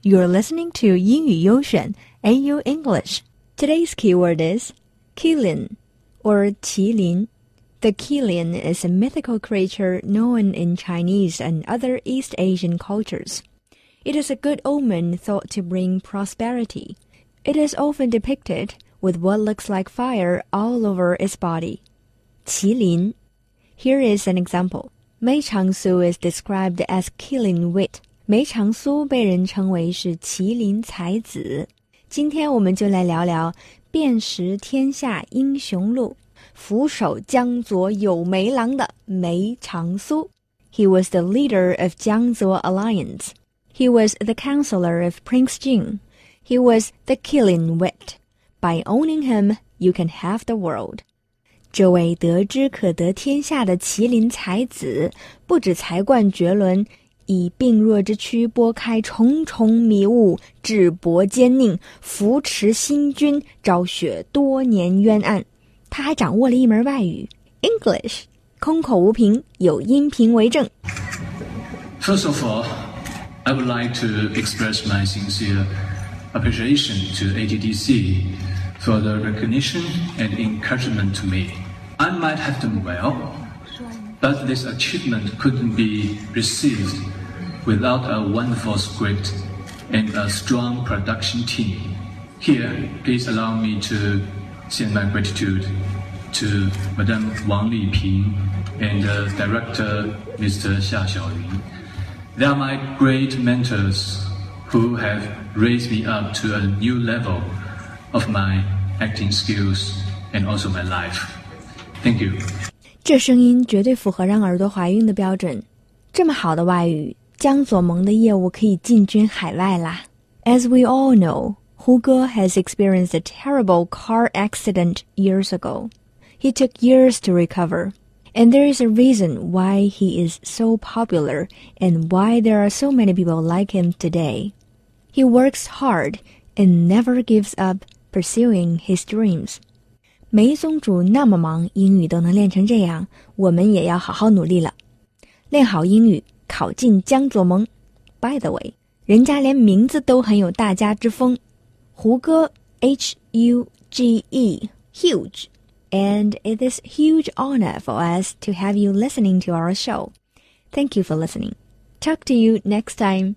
You're listening to 英语优选 AU English. Today's keyword is Qilin, or Qilin. The Qilin is a mythical creature known in Chinese and other East Asian cultures. It is a good omen thought to bring prosperity. It is often depicted with what looks like fire all over its body. Qilin. Here is an example. 梅长苏 is described as killing wit. 梅长苏被人称为是麒麟才子。今天我们就来聊聊辨识天下英雄路，俯首江左有梅郎的梅长苏。He was the leader of Jiangzuo Alliance. He was the counselor of Prince Jing. He was the killing wit. By owning him, you can have the world. 这位得之可得天下的麒麟才子，不止才冠绝伦，以病弱之躯拨开重重迷雾，智博奸佞，扶持新君，昭雪多年冤案。他还掌握了一门外语 English， 空口无凭，有音频为证。 First of all, I would like to express my sincere appreciation to ATDC for the recognition and encouragement to me. I might have done well, but this achievement couldn't be received without a wonderful script and a strong production team. Here, please allow me to send my gratitude to Madame Wang Liping and Director Mr. Xia Xiaoyun. They are my great mentors who have raised me up to a new level of my acting skills and also my life. Thank you. 这声音绝对符合让耳朵怀孕的标准。这么好的外语，江左盟的业务可以进军海外啦。As we all know, Hu Ge has experienced a terrible car accident years ago. He took years to recover. And there is a reason why he is so popular and why there are so many people like him today. He works hard and never gives up pursuing his dreams. 梅宗主那么忙，英语都能练成这样，我们也要好好努力了。练好英语，考进江左盟。By the way, 人家连名字都很有大家之风。胡歌 Huge, huge. And it is huge honor for us to have you listening to our show. Thank you for listening. Talk to you next time.